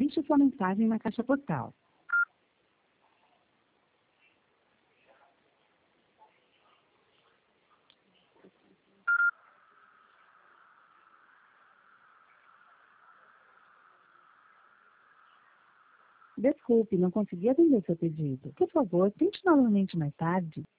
Deixe sua mensagem na caixa postal. Desculpe, não consegui atender seu pedido. Por favor, tente novamente mais tarde.